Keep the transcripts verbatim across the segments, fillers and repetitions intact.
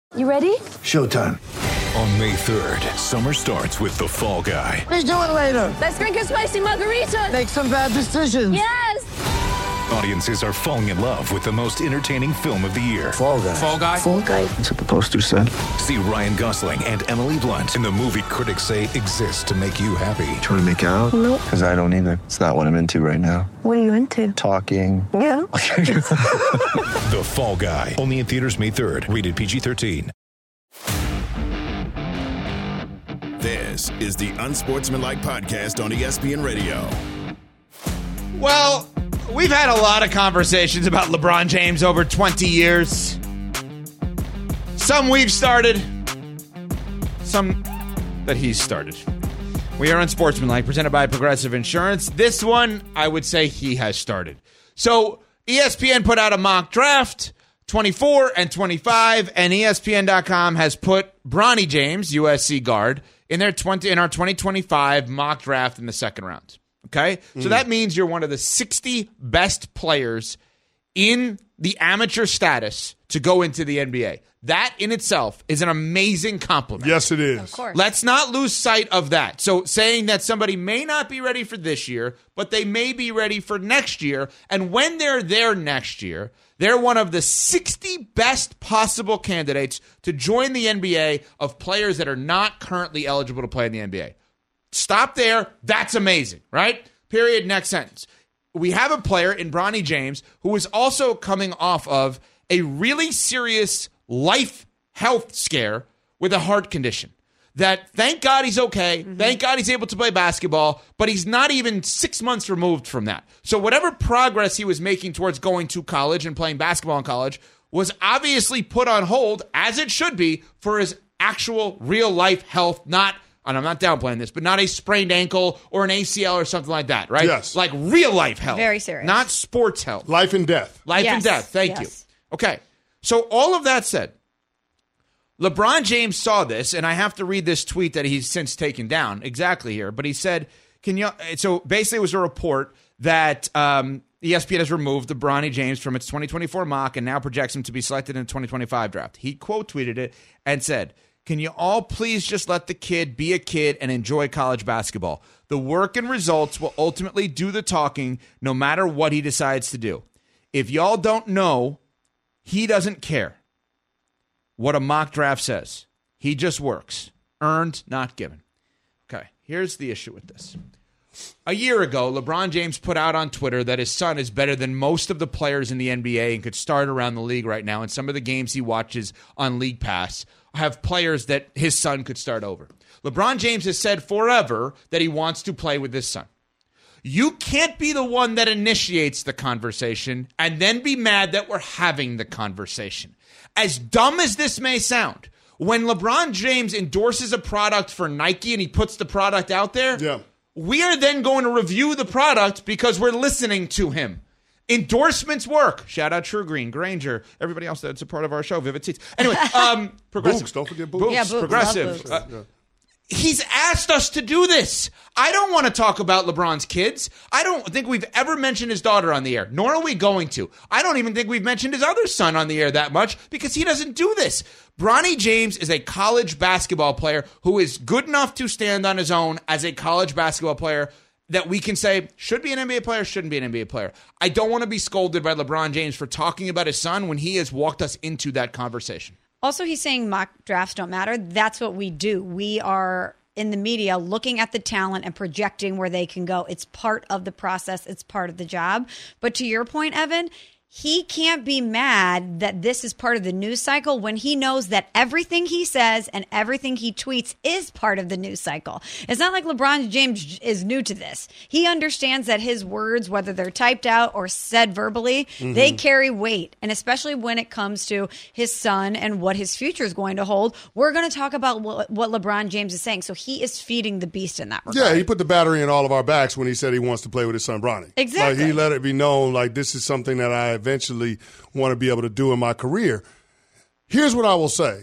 You ready? Showtime. On May third, summer starts with The Fall Guy. Let's do it later. Let's drink a spicy margarita. Make some bad decisions. Yes. Audiences are falling in love with the most entertaining film of the year. Fall Guy. Fall Guy. Fall Guy. That's what the poster said. See Ryan Gosling and Emily Blunt in the movie critics say exists to make you happy. Trying to make it out? Nope. Because I don't either. It's not what I'm into right now. What are you into? Talking. Yeah. The Fall Guy. Only in theaters May third. Rated P G thirteen. This is the Unsportsmanlike Podcast on E S P N Radio. Well, we've had a lot of conversations about LeBron James over twenty years. Some we've started, some that he's started. We are Unsportsmanlike, presented by Progressive Insurance. This one, I would say he has started. So E S P N put out a mock draft, twenty-four and twenty-five, and E S P N dot com has put Bronny James, U S C guard, in their twenty in our twenty twenty-five mock draft in the second round. Okay? Mm. So that means you're one of the sixty best players in the amateur status to go into the N B A. That in itself is an amazing compliment. Yes, it is. Of course. Let's not lose sight of that. So saying that somebody may not be ready for this year, but they may be ready for next year, and when they're there next year, they're one of the sixty best possible candidates to join the N B A of players that are not currently eligible to play in the N B A. Stop there. That's amazing, right? Period. Next sentence. We have a player in Bronny James who is also coming off of a really serious life health scare with a heart condition. That, thank God he's okay. Mm-hmm. Thank God he's able to play basketball, but he's not even six months removed from that. So whatever progress he was making towards going to college and playing basketball in college was obviously put on hold, as it should be, for his actual real life health, not, and I'm not downplaying this, but not a sprained ankle or an A C L or something like that, right? Yes. Like real life health. Very serious. Not sports health. Life and death. Life Yes. and death. Thank Yes. you. Okay. So all of that said, LeBron James saw this, and I have to read this tweet that he's since taken down exactly here. But he said, "Can you?" So basically, it was a report that um, E S P N has removed the Bronny James from its twenty twenty-four mock and now projects him to be selected in the twenty twenty-five draft. He quote tweeted it and said, "Can you all please just let the kid be a kid and enjoy college basketball? The work and results will ultimately do the talking, no matter what he decides to do. If y'all don't know, he doesn't care what a mock draft says. He just works. Earned, not given." Okay, here's the issue with this. A year ago, LeBron James put out on Twitter that his son is better than most of the players in the N B A and could start around the league right now. And some of the games he watches on League Pass have players that his son could start over. LeBron James has said forever that he wants to play with his son. You can't be the one that initiates the conversation and then be mad that we're having the conversation. As dumb as this may sound, when LeBron James endorses a product for Nike and he puts the product out there, Yeah. we are then going to review the product because we're listening to him. Endorsements work. Shout out True Green, Granger, everybody else that's a part of our show, Vivid Seats. Anyway, um, Progressive. Books, don't forget Books. Books, Yeah, Books, Progressive. love Books. Uh, Yeah. He's asked us to do this. I don't want to talk about LeBron's kids. I don't think we've ever mentioned his daughter on the air, nor are we going to. I don't even think we've mentioned his other son on the air that much because he doesn't do this. Bronny James is a college basketball player who is good enough to stand on his own as a college basketball player that we can say should be an N B A player, shouldn't be an N B A player. I don't want to be scolded by LeBron James for talking about his son when he has walked us into that conversation. Also, he's saying mock drafts don't matter. That's what we do. We are in the media looking at the talent and projecting where they can go. It's part of the process. It's part of the job. But to your point, Evan, he can't be mad that this is part of the news cycle when he knows that everything he says and everything he tweets is part of the news cycle. It's not like LeBron James is new to this. He understands that his words, whether they're typed out or said verbally, mm-hmm. they carry weight. And especially when it comes to his son and what his future is going to hold, we're going to talk about what, what LeBron James is saying. So he is feeding the beast in that regard. Yeah, he put the battery in all of our backs when he said he wants to play with his son, Bronny. Exactly. Like, he let it be known, like, this is something that I eventually want to be able to do in my career. Here's what I will say.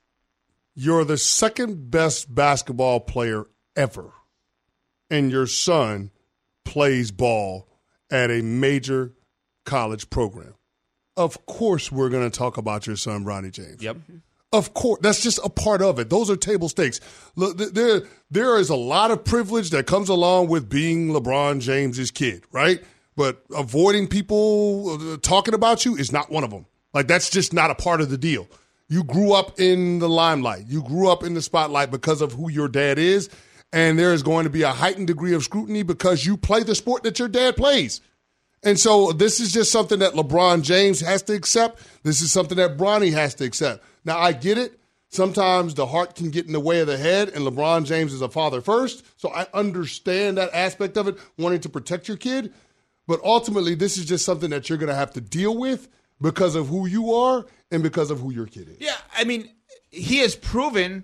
You're the second best basketball player ever, and your son plays ball at a major college program. Of course we're going to talk about your son, Bronny James. Yep. Of course, that's just a part of it. Those are table stakes. Look, there, there is a lot of privilege that comes along with being LeBron James's kid, right? But avoiding people talking about you is not one of them. Like, that's just not a part of the deal. You grew up in the limelight. You grew up in the spotlight because of who your dad is, and there is going to be a heightened degree of scrutiny because you play the sport that your dad plays. And so this is just something that LeBron James has to accept. This is something that Bronny has to accept. Now, I get it. Sometimes the heart can get in the way of the head, and LeBron James is a father first. So I understand that aspect of it, wanting to protect your kid. But ultimately, this is just something that you're going to have to deal with because of who you are and because of who your kid is. Yeah, I mean, he has proven,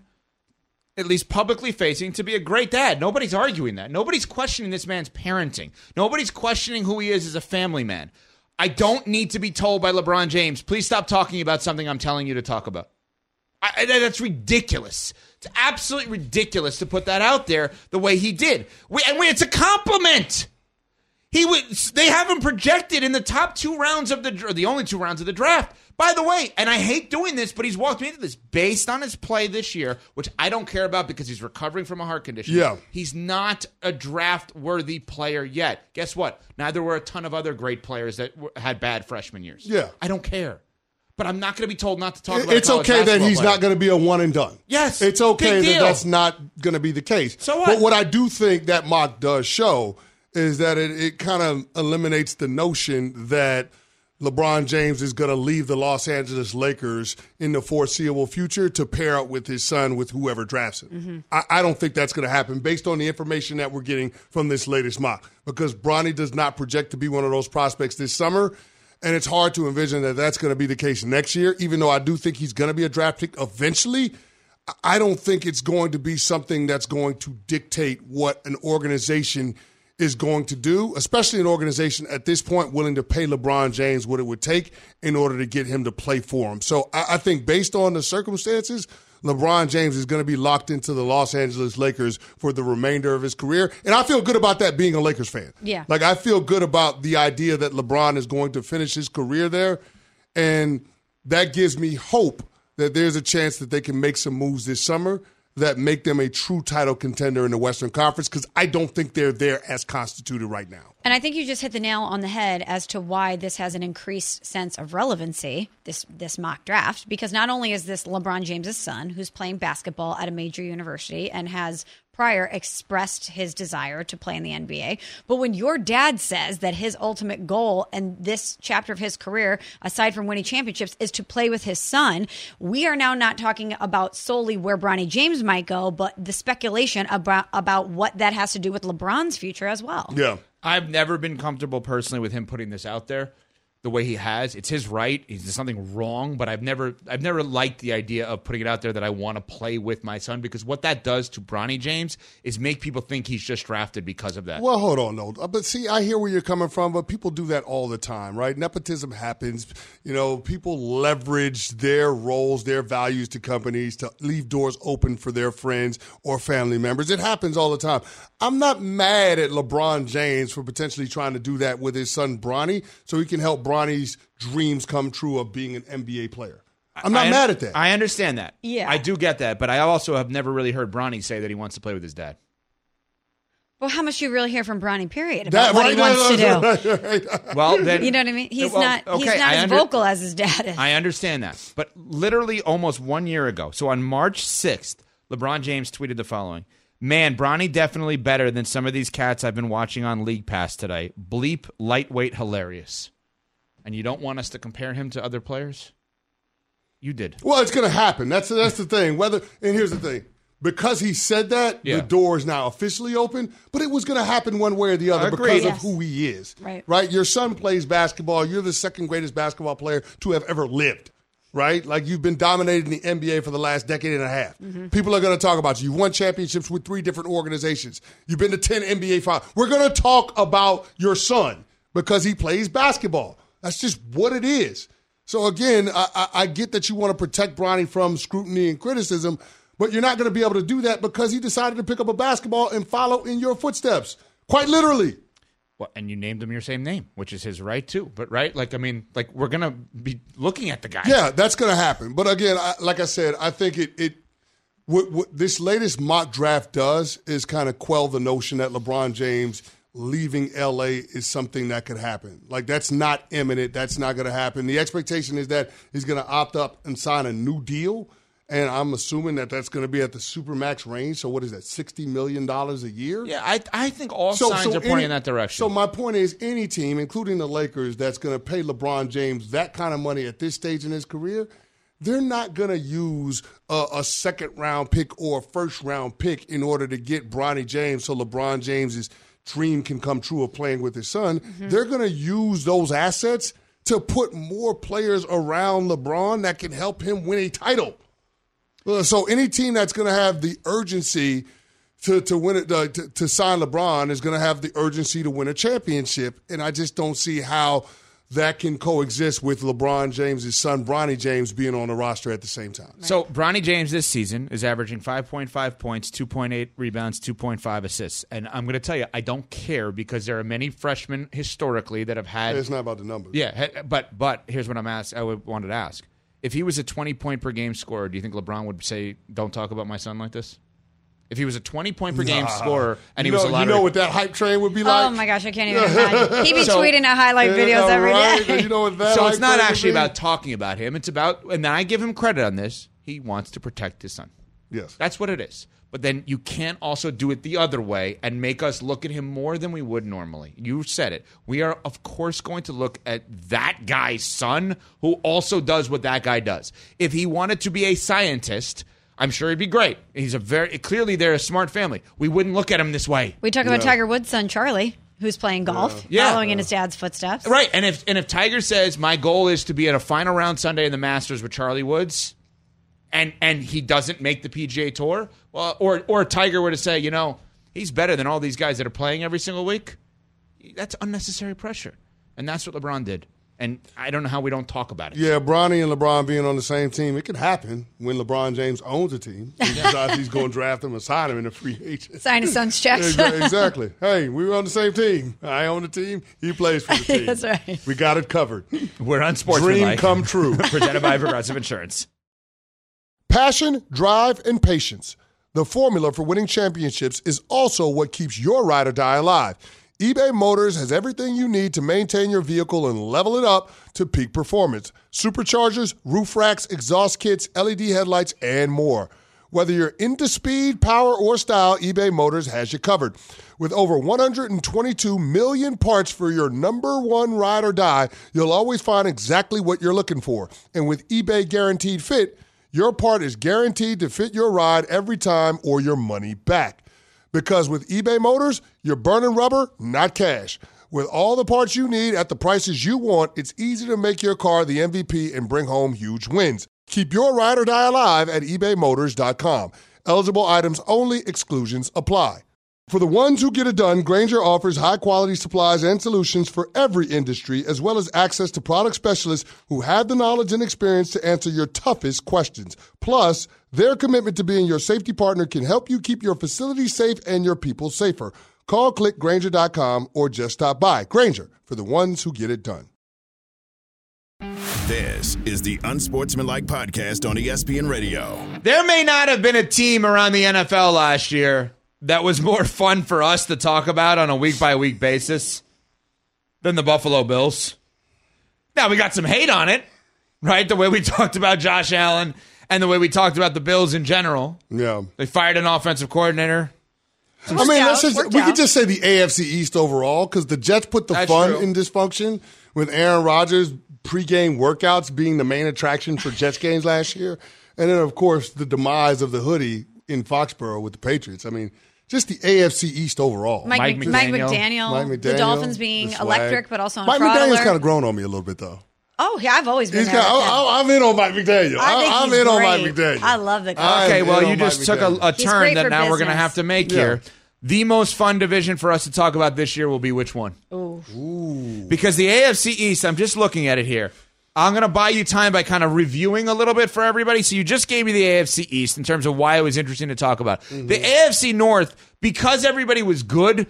at least publicly facing, to be a great dad. Nobody's arguing that. Nobody's questioning this man's parenting. Nobody's questioning who he is as a family man. I don't need to be told by LeBron James, please stop talking about something I'm telling you to talk about. I, I, that's ridiculous. It's absolutely ridiculous to put that out there the way he did. We, and we, it's a compliment. He would. They have him projected in the top two rounds of the, or the only two rounds of the draft. By the way, and I hate doing this, but he's walked me into this based on his play this year, which I don't care about because he's recovering from a heart condition. Yeah. He's not a draft-worthy player yet. Guess what? Neither were a ton of other great players that w- had bad freshman years. Yeah. I don't care. But I'm not going to be told not to talk about It's a college okay that basketball he's player. not going to be a one and done. Yes. It's okay Big that deal. that's not going to be the case. So what? But what I do think that mock does show is that it, it kind of eliminates the notion that LeBron James is going to leave the Los Angeles Lakers in the foreseeable future to pair up with his son with whoever drafts him. Mm-hmm. I, I don't think that's going to happen based on the information that we're getting from this latest mock, because Bronny does not project to be one of those prospects this summer, and it's hard to envision that that's going to be the case next year, even though I do think he's going to be a draft pick eventually. I don't think it's going to be something that's going to dictate what an organization is going to do, especially an organization at this point willing to pay LeBron James what it would take in order to get him to play for him. So I, I think based on the circumstances, LeBron James is going to be locked into the Los Angeles Lakers for the remainder of his career. And I feel good about that being a Lakers fan. Yeah. Like, I feel good about the idea that LeBron is going to finish his career there. And that gives me hope that there's a chance that they can make some moves this summer that make them a true title contender in the Western Conference, because I don't think they're there as constituted right now. And I think you just hit the nail on the head as to why this has an increased sense of relevancy, this this mock draft, because not only is this LeBron James' son, who's playing basketball at a major university and has prior expressed his desire to play in the N B A, but when your dad says that his ultimate goal in this chapter of his career, aside from winning championships, is to play with his son, we are now not talking about solely where Bronny James might go, but the speculation about, about what that has to do with LeBron's future as well. Yeah. I've never been comfortable personally with him putting this out there the way he has. It's his right. There's something wrong, but I've never I've never liked the idea of putting it out there that I want to play with my son, because what that does to Bronny James is make people think he's just drafted because of that. Well, hold on, no. But see, I hear where you're coming from, but people do that all the time, right? Nepotism happens. You know, people leverage their roles, their values to companies to leave doors open for their friends or family members. It happens all the time. I'm not mad at LeBron James for potentially trying to do that with his son Bronny so he can help Bronny's dreams come true of being an N B A player. I'm not I, mad at that. I understand that. Yeah. I do get that, but I also have never really heard Bronny say that he wants to play with his dad. Well, how much do you really hear from Bronny, period, about That- what right, he wants right, to do? right, right, right. Well, then You know what I mean? He's well, not okay, he's not I as under- vocal as his dad is. I understand that. But literally almost one year ago, so on March sixth, LeBron James tweeted the following. Man, Bronny definitely better than some of these cats I've been watching on League Pass today. Bleep, lightweight, hilarious. And you don't want us to compare him to other players? You did. Well, it's going to happen. That's that's the thing. Whether and here's the thing. Because he said that, Yeah. the door is now officially open, but it was going to happen one way or the other Agreed. because Yes. of who he is. Right. Right? Your son plays basketball. You're the second greatest basketball player to have ever lived. Right? Like, you've been dominating the N B A for the last decade and a half. Mm-hmm. People are going to talk about you. You've won championships with three different organizations. You've been to ten N B A finals. We're going to talk about your son because he plays basketball. That's just what it is. So, again, I, I, I get that you want to protect Bronny from scrutiny and criticism, but you're not going to be able to do that because he decided to pick up a basketball and follow in your footsteps. Quite literally. Well, and you named him your same name, which is his right too. But right, like I mean, like we're gonna be looking at the guy. Yeah, that's gonna happen. But again, I, like I said, I think it it what, what this latest mock draft does is kind of quell the notion that LeBron James leaving L A is something that could happen. Like that's not imminent. That's not gonna happen. The expectation is that he's gonna opt up and sign a new deal. And I'm assuming that that's going to be at the Supermax range. So what is that, sixty million dollars a year? Yeah, I I think all so, signs so are pointing any, in that direction. So my point is any team, including the Lakers, that's going to pay LeBron James that kind of money at this stage in his career, they're not going to use a, a second-round pick or a first-round pick in order to get Bronny James so LeBron James's dream can come true of playing with his son. Mm-hmm. They're going to use those assets to put more players around LeBron that can help him win a title. So any team that's going to have the urgency to to win it uh, to, to sign LeBron is going to have the urgency to win a championship, and I just don't see how that can coexist with LeBron James' son, Bronny James, being on the roster at the same time. So Bronny James this season is averaging five point five points, two point eight rebounds, two point five assists. And I'm going to tell you, I don't care because there are many freshmen historically that have had. It's not about the numbers. Yeah, but but here's what I'm asked. I would, wanted to ask. If he was a twenty-point-per-game scorer, do you think LeBron would say, don't talk about my son like this? If he was a twenty-point-per-game nah. scorer and you he was know, a lottery... You know what that hype train would be like? Oh, my gosh, I can't even imagine. He'd be so, tweeting out highlight videos yeah, every right? day. You know what that so it's not actually about talking about him. It's about, and I give him credit on this, he wants to protect his son. Yes. That's what it is. But then you can't also do it the other way and make us look at him more than we would normally. You said it. We are, of course, going to look at that guy's son who also does what that guy does. If he wanted to be a scientist, I'm sure he'd be great. He's a very clearly they're a smart family. We wouldn't look at him this way. We talk about yeah. Tiger Woods' son, Charlie, who's playing golf, yeah. following yeah. in his dad's footsteps. Right. And if and if Tiger says, my goal is to be at a final round Sunday in the Masters with Charlie Woods, and and he doesn't make the P G A Tour, well, or or Tiger were to say, you know, he's better than all these guys that are playing every single week, that's unnecessary pressure. And that's what LeBron did. And I don't know how we don't talk about it. Yeah, Bronny and LeBron being on the same team, it could happen when LeBron James owns a team. He decides he's going to draft him and sign him in a free agent. Sign his son's checks. Exactly. Hey, we were on the same team. I own the team. He plays for the team. That's right. We got it covered. We're unsportsmanlike. Dream come true. Presented by Progressive Insurance. Passion, drive, and patience. The formula for winning championships is also what keeps your ride or die alive. eBay Motors has everything you need to maintain your vehicle and level it up to peak performance. Superchargers, roof racks, exhaust kits, L E D headlights, and more. Whether you're into speed, power, or style, eBay Motors has you covered. With over one hundred twenty-two million parts for your number one ride or die, you'll always find exactly what you're looking for. And with eBay Guaranteed Fit, your part is guaranteed to fit your ride every time or your money back. Because with eBay Motors, you're burning rubber, not cash. With all the parts you need at the prices you want, it's easy to make your car the M V P and bring home huge wins. Keep your ride or die alive at ebay motors dot com. Eligible items only. Exclusions apply. For the ones who get it done, Grainger offers high-quality supplies and solutions for every industry, as well as access to product specialists who have the knowledge and experience to answer your toughest questions. Plus, their commitment to being your safety partner can help you keep your facility safe and your people safer. Call, click Grainger dot com, or just stop by. Grainger, for the ones who get it done. This is the Unsportsmanlike Podcast on E S P N Radio. There may not have been a team around the N F L last year that was more fun for us to talk about on a week-by-week basis than the Buffalo Bills. Now, we got some hate on it, right? The way we talked about Josh Allen and the way we talked about the Bills in general. Yeah. They fired an offensive coordinator. I mean, let's just, Worked we out. could just say the A F C East overall, because the Jets put the That's fun true. in dysfunction with Aaron Rodgers' pregame workouts being the main attraction for Jets games last year. And then, of course, the demise of the hoodie in Foxborough with the Patriots. I mean, just the A F C East overall. Mike, Mike Mc- Mike McDaniel. McDaniel, Mike McDaniel, the Dolphins being the swag. electric, but also on Mike a fraud McDaniel's alert. kind of grown on me a little bit, though. Oh, yeah, I've always been He's there. kind with him. I, I'm in on Mike McDaniel. I think I, I'm he's in on great. Mike McDaniel. I love the guy. I'm Okay, well, in you on just Mike took a, McDaniel. a He's turn great that for now we're going to business. have to make Yeah. here. The most fun division for us to talk about this year will be which one? Ooh. Because the A F C East, I'm just looking at it here. I'm going to buy you time by kind of reviewing a little bit for everybody. So you just gave me the A F C East in terms of why it was interesting to talk about. Mm-hmm. The A F C North, because everybody was good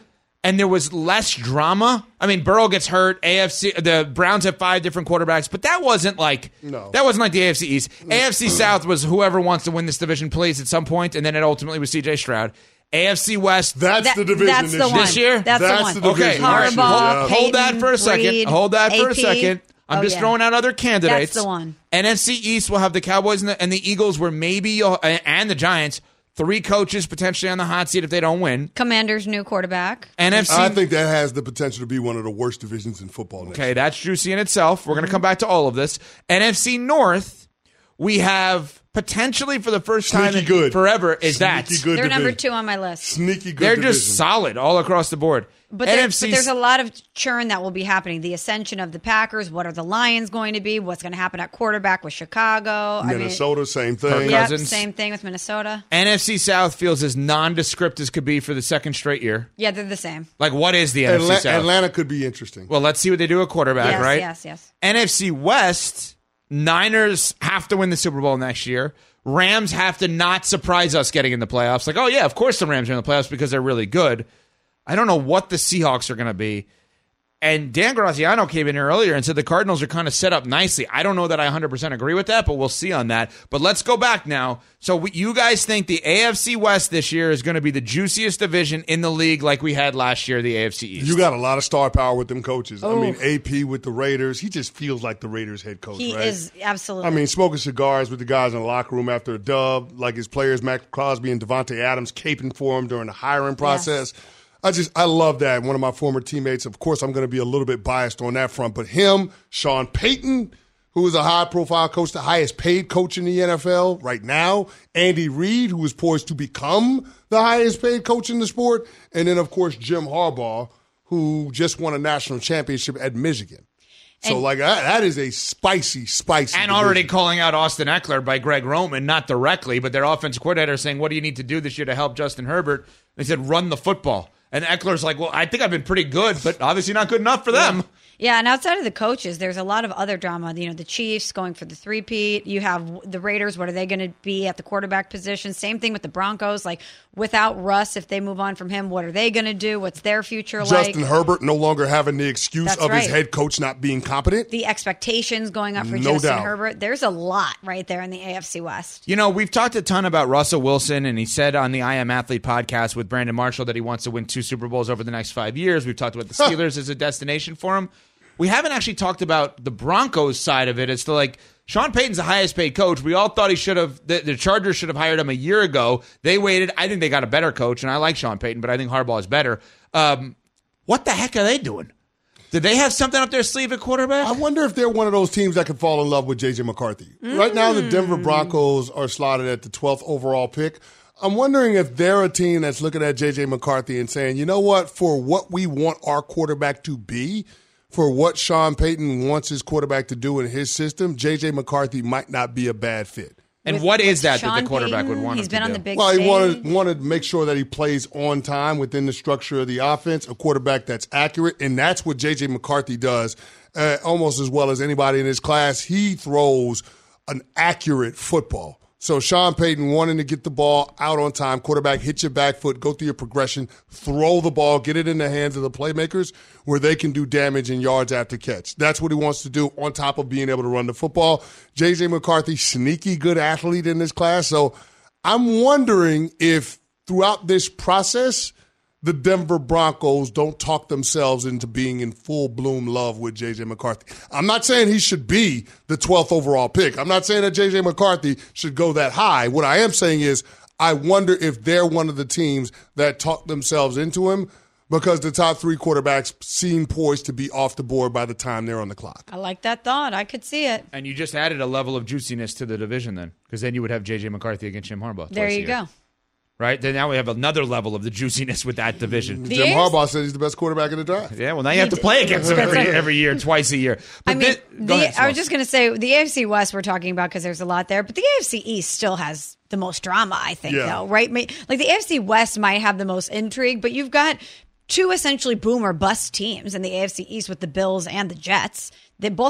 and there was less drama. I mean, Burrow gets hurt. A F C, the Browns have five different quarterbacks, but that wasn't like no. that wasn't like the A F C East. A F C South was whoever wants to win this division plays at some point, and then it ultimately was C J Stroud. A F C West. That's that, the division that's this, the year. one. this year. That's, that's the the one. division. Okay, this year. Harbaugh, Yeah. Peyton, hold that for a second. Reed, Hold that for A a P. second. I'm Oh, just yeah. throwing out other candidates. That's the one. N F C East will have the Cowboys and the, and the Eagles, where maybe you'll, and the Giants. Three coaches potentially on the hot seat if they don't win. Commander's new quarterback. N F C. I think that has the potential to be one of the worst divisions in football next Okay, year. that's juicy in itself. We're going to come back to all of this. N F C North, we have potentially for the first time Sneaky in good. forever is that. Sneaky good They're number division. two on my list. Sneaky good They're division. just solid all across the board. But, there, N F C but there's a lot of churn that will be happening. The ascension of the Packers. What are the Lions going to be? What's going to happen at quarterback with Chicago? Minnesota, I mean, same Kirk thing. Yep, Cousins. same thing with Minnesota. N F C South feels as nondescript as could be for the second straight year. Yeah, they're the same. Like, what is the N F C Atla- South? Atlanta could be interesting. Well, let's see what they do at quarterback, yes, right? yes, yes. N F C West, Niners have to win the Super Bowl next year. Rams have to not surprise us getting in the playoffs. Like, oh, yeah, of course the Rams are in the playoffs because they're really good. I don't know what the Seahawks are going to be. And Dan Graziano came in here earlier and said the Cardinals are kind of set up nicely. I don't know that I one hundred percent agree with that, but we'll see on that. But let's go back now. So we, you guys think the A F C West this year is going to be the juiciest division in the league like we had last year, the A F C East? You got a lot of star power with them coaches. I Oh. mean, A P with the Raiders. He just feels like the Raiders head coach, He right? is absolutely. I mean, smoking cigars with the guys in the locker room after a dub, like his players, Max Crosby and Devontae Adams, caping for him during the hiring process. Yes. I just, I love that. One of my former teammates, of course, I'm going to be a little bit biased on that front, but him, Sean Payton, who is a high-profile coach, the highest-paid coach in the N F L right now, Andy Reid, who is poised to become the highest-paid coach in the sport, and then, of course, Jim Harbaugh, who just won a national championship at Michigan. So, And- like, that, that is a spicy, spicy And division. already calling out Austin Eckler by Greg Roman, not directly, but their offensive coordinator saying, what do you need to do this year to help Justin Herbert? They said, run the football. And Eckler's like, well, I think I've been pretty good, but obviously not good enough for them. Yeah, and outside of the coaches, there's a lot of other drama. You know, the Chiefs going for the three-peat. You have the Raiders. What are they going to be at the quarterback position? Same thing with the Broncos. Like, without Russ, if they move on from him, what are they going to do? What's their future like? Justin Herbert no longer having the excuse That's of his right. head coach not being competent. The expectations going up for No Justin doubt. Herbert. There's a lot right there in the A F C West. You know, we've talked a ton about Russell Wilson, and he said on the I Am Athlete podcast with Brandon Marshall that he wants to win two Super Bowls over the next five years. We've talked about the Steelers as a destination for him. We haven't actually talked about the Broncos side of it. It's the like Sean Payton's the highest paid coach. We all thought he should have. The, the Chargers should have hired him a year ago. They waited. I think they got a better coach, and I like Sean Payton, but I think Harbaugh is better. Um, what the heck are they doing? Did they have something up their sleeve at quarterback? I wonder if they're one of those teams that could fall in love with J J McCarthy. Mm. Right now, the Denver Broncos are slotted at the twelfth overall pick. I'm wondering if they're a team that's looking at J J McCarthy and saying, you know what, for what we want our quarterback to be, for what Sean Payton wants his quarterback to do in his system, J J McCarthy might not be a bad fit. and With- what is with that Sean that the quarterback Payton, would want He's him been to on do? the big Well, stage. he wanted wanted to make sure that he plays on time within the structure of the offense, a quarterback that's accurate, and that's what J J McCarthy does uh, almost as well as anybody in his class. He throws an accurate football. So Sean Payton wanting to get the ball out on time, quarterback, hit your back foot, go through your progression, throw the ball, get it in the hands of the playmakers where they can do damage in yards after catch. That's what he wants to do on top of being able to run the football. J J McCarthy, sneaky good athlete in this class. So I'm wondering if throughout this process, the Denver Broncos don't talk themselves into being in full bloom love with J J McCarthy. I'm not saying he should be the twelfth overall pick. I'm not saying that J J McCarthy should go that high. What I am saying is I wonder if they're one of the teams that talk themselves into him because the top three quarterbacks seem poised to be off the board by the time they're on the clock. I like that thought. I could see it. And you just added a level of juiciness to the division then, because then you would have J J McCarthy against Jim Harbaugh. There twice a you year. go. Right? Then now we have another level of the juiciness with that division. The Jim A F C Harbaugh said he's the best quarterback in the draft. Yeah, well, now you have to play against him every, every year, twice a year. But I mean, thi- go the, ahead, I was Smalls. just going to say the A F C West we're talking about because there's a lot there, but the A F C East still has the most drama, I think, Yeah. though, right? Like the A F C West might have the most intrigue, but you've got two essentially boom or bust teams in the A F C East with the Bills and the Jets. They both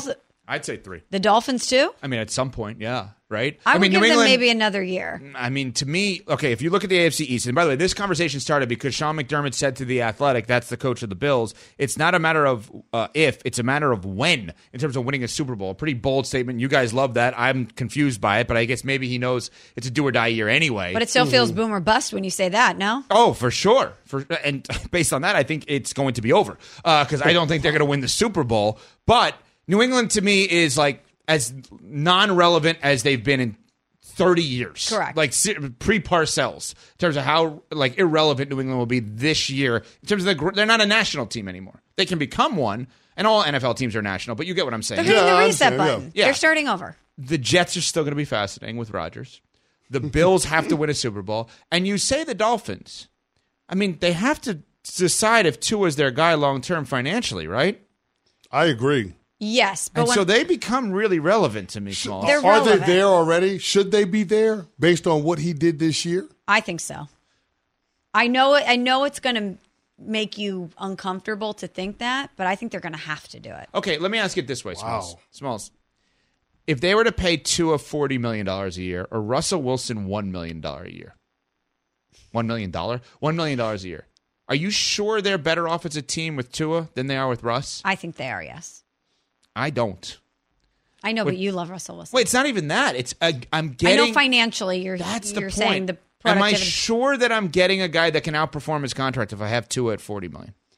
I'd say three. The Dolphins too? I mean, at some point, yeah, right? I, I would mean, give New them England, maybe another year. I mean, to me, okay, if you look at the A F C East, and by the way, this conversation started because Sean McDermott said to The Athletic, that's the coach of the Bills, it's not a matter of uh, if, it's a matter of when in terms of winning a Super Bowl. A pretty bold statement. You guys love that. I'm confused by it, but I guess maybe he knows it's a do or die year anyway. But it still feels boom or bust when you say that, no? Oh, for sure. For And based on that, I think it's going to be over because uh, I don't think they're going to win the Super Bowl. But New England, to me, is like as non-relevant as they've been in thirty years. Correct. Like pre-Parcells in terms of how like irrelevant New England will be this year. In terms of the, they're not a national team anymore. They can become one, and all N F L teams are national, but you get what I'm saying. They're hitting Yeah, the I reset understand, button. yeah. They're starting over. The Jets are still going to be fascinating with Rodgers. The Bills have to win a Super Bowl. And you say the Dolphins. I mean, they have to decide if Tua is their guy long-term financially, right? I agree. Yes, but And when, so they become really relevant to me, Smalls. They're Are they relevant. there already? Should they be there based on what he did this year? I think so. I know. I know it's going to make you uncomfortable to think that, but I think they're going to have to do it. Okay, let me ask it this way, Smalls. Wow. Smalls. If they were to pay Tua forty million dollars a year or Russell Wilson one million dollars a year, one million dollars? one million dollars a year, are you sure they're better off as a team with Tua than they are with Russ? I think they are. Yes, I don't. I know, Wait, but you love Russell Wilson. Wait, it's not even that. It's uh, I'm I getting. know financially, you're That's the you're point. saying the Am I productivity. sure that I'm getting a guy that can outperform his contract if I have Tua at forty million dollars?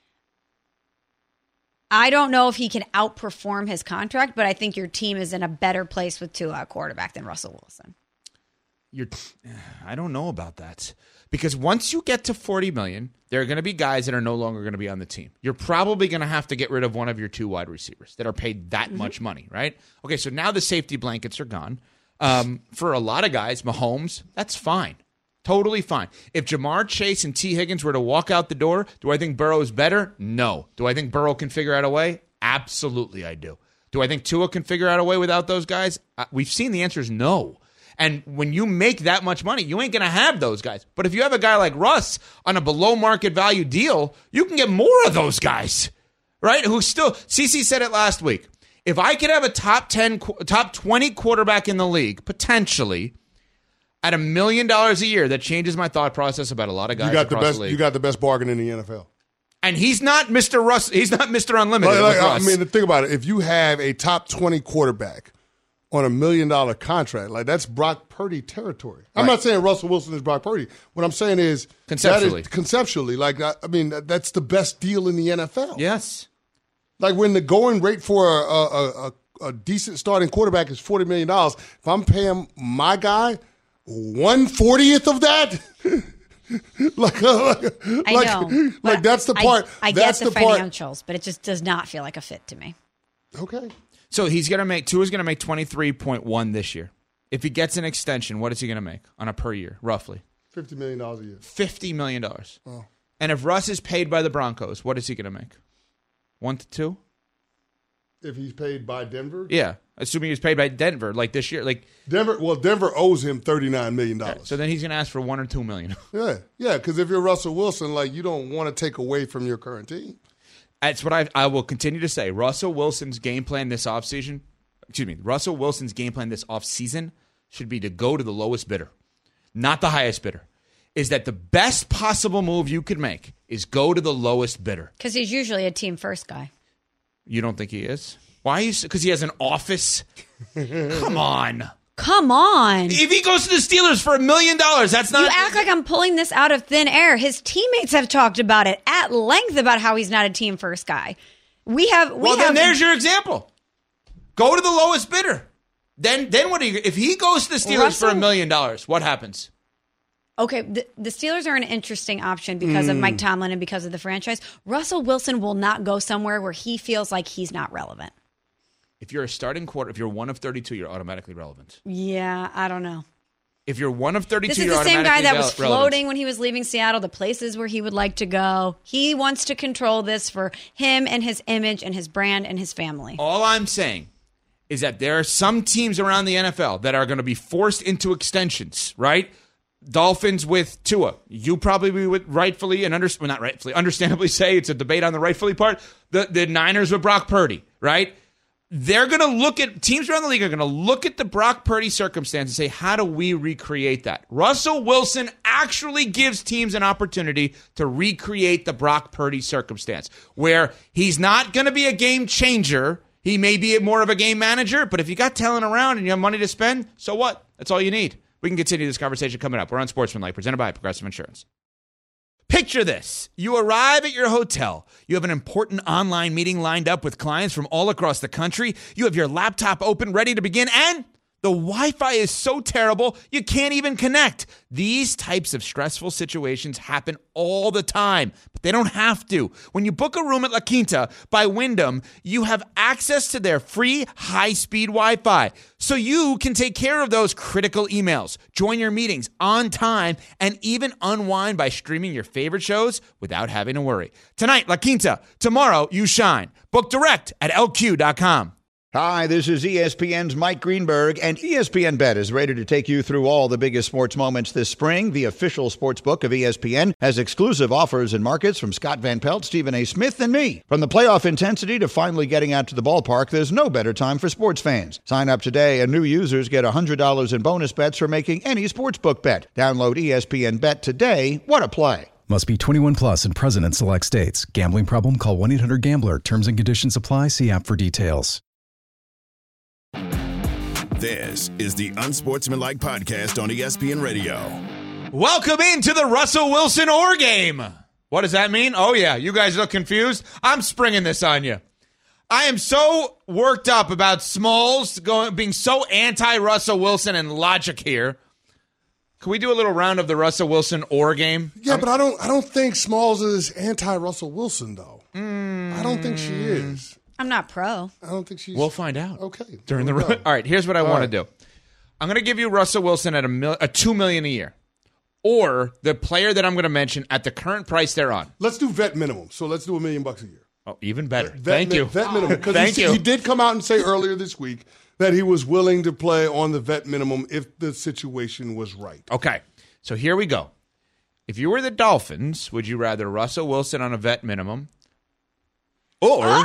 I don't know if he can outperform his contract, but I think your team is in a better place with Tua at quarterback than Russell Wilson. You're, I don't know about that because once you get to forty million dollars, there are going to be guys that are no longer going to be on the team. You're probably going to have to get rid of one of your two wide receivers that are paid that Mm-hmm. much money, right? Okay, so now the safety blankets are gone. Um, for a lot of guys, Mahomes, that's fine. Totally fine. If Jamar Chase and T. Higgins were to walk out the door, do I think Burrow is better? No. Do I think Burrow can figure out a way? Absolutely, I do. Do I think Tua can figure out a way without those guys? Uh, we've seen the answer is no. And when you make that much money, you ain't going to have those guys. But if you have a guy like Russ on a below market value deal, you can get more of those guys, right? Who still, CeCe said it last week. If I could have a top ten, top twenty quarterback in the league, potentially, at a million dollars a year, that changes my thought process about a lot of guys You got the across best. the league. You got the best bargain in the N F L. And he's not Mister Russ. He's not Mister Unlimited. Like, like, with I Russ. mean, think about it. If you have a top twenty quarterback on a million dollar contract, like that's Brock Purdy territory. I'm Right. not saying Russell Wilson is Brock Purdy. What I'm saying is Conceptually. that is, conceptually, like I I mean, that- that's the best deal in the N F L. Yes. Like when the going rate for a, a, a, a decent starting quarterback is forty million dollars, if I'm paying my guy one fortieth of that, like, uh, like, I like, know. like but that's the I- part. I, that's get the, the part. financials, but it just does not feel like a fit to me. Okay. So he's going to make, Tua's going to make twenty-three point one this year. If he gets an extension, what is he going to make on a per year, roughly? Fifty million dollars a year. fifty million dollars. Oh. And if Russ is paid by the Broncos, what is he going to make? One to two? If he's paid by Denver, Yeah. Assuming he's paid by Denver, like this year. Like Denver. Well, Denver owes him thirty nine million dollars. So then he's going to ask for one or two million. Yeah, yeah. Because if you're Russell Wilson, like you don't want to take away from your current team. That's what I I will continue to say. Russell Wilson's game plan this offseason, excuse me, Russell Wilson's game plan this offseason should be to go to the lowest bidder, not the highest bidder. Is that the best possible move you could make is go to the lowest bidder. Because he's usually a team first guy. You don't think he is? Why? Because he has an office? Come on. Come on. If he goes to the Steelers for a million dollars, that's not... You act like I'm pulling this out of thin air. His teammates have talked about it at length about how he's not a team first guy. We have. We well, have, then there's your example. Go to the lowest bidder. Then, then what do you... If he goes to the Steelers Russell- for a million dollars, what happens? Okay, the, the Steelers are an interesting option because of Mike Tomlin and because of the franchise. Russell Wilson will not go somewhere where he feels like he's not relevant. If you're a starting quarter, if you're one of thirty-two, you're automatically relevant. Yeah, I don't know. If you're one of thirty-two, This is you're the same guy automatically that was rel- relevant. floating when he was leaving Seattle, the places where he would like to go. He wants to control this for him and his image and his brand and his family. All I'm saying is that there are some teams around the N F L that are going to be forced into extensions, right? Dolphins with Tua. You probably would rightfully and under, well, not rightfully, understandably say it's a debate on the rightfully part. The the Niners with Brock Purdy, right? they're going to look at, teams around the league are going to look at the Brock Purdy circumstance and say, how do we recreate that? Russell Wilson actually gives teams an opportunity to recreate the Brock Purdy circumstance, where he's not going to be a game changer. He may be more of a game manager, but if you got talent around and you have money to spend, so what? That's all you need. We can continue this conversation coming up. We're on Sportsmanlike, presented by Progressive Insurance. Picture this. You arrive at your hotel. You have an important online meeting lined up with clients from all across the country. You have your laptop open, ready to begin, and the Wi-Fi is so terrible, you can't even connect. These types of stressful situations happen all the time, but they don't have to. When you book a room at La Quinta by Wyndham, you have access to their free high-speed Wi-Fi, so you can take care of those critical emails, join your meetings on time, and even unwind by streaming your favorite shows without having to worry. Tonight, La Quinta. Tomorrow, you shine. Book direct at L Q dot com. Hi, this is E S P N's Mike Greenberg, and E S P N Bet is ready to take you through all the biggest sports moments this spring. The official sports book of E S P N has exclusive offers and markets from Scott Van Pelt, Stephen A. Smith, and me. From the playoff intensity to finally getting out to the ballpark, there's no better time for sports fans. Sign up today, and new users get one hundred dollars in bonus bets for making any sportsbook bet. Download E S P N Bet today. What a play. Must be twenty-one plus and present in select states. Gambling problem? Call one eight hundred gambler. Terms and conditions apply. See app for details. This is the Unsportsmanlike Podcast on E S P N Radio. Welcome into the Russell Wilson Or Game. What does that mean? Oh, yeah, you guys look confused. I'm springing this on you. I am so worked up about Smalls going being so anti-Russell Wilson and logic here. Can we do a little round of the Russell Wilson Or Game? Yeah, I'm, but I don't I don't think Smalls is anti-Russell Wilson, though. Mm, I don't think she is. I'm not pro. I don't think she's... We'll find out. Okay. During the run. All right, here's what I want right. to do. I'm going to give you Russell Wilson at a, mil, a two million dollars a year, or the player that I'm going to mention at the current price they're on. Let's do vet minimum. So let's do a million bucks a year. Oh, even better. Vet, Thank vet, you. Vet minimum. Thank he, you. He did come out and say earlier this week that he was willing to play on the vet minimum if the situation was right. Okay, so here we go. If you were the Dolphins, would you rather Russell Wilson on a vet minimum or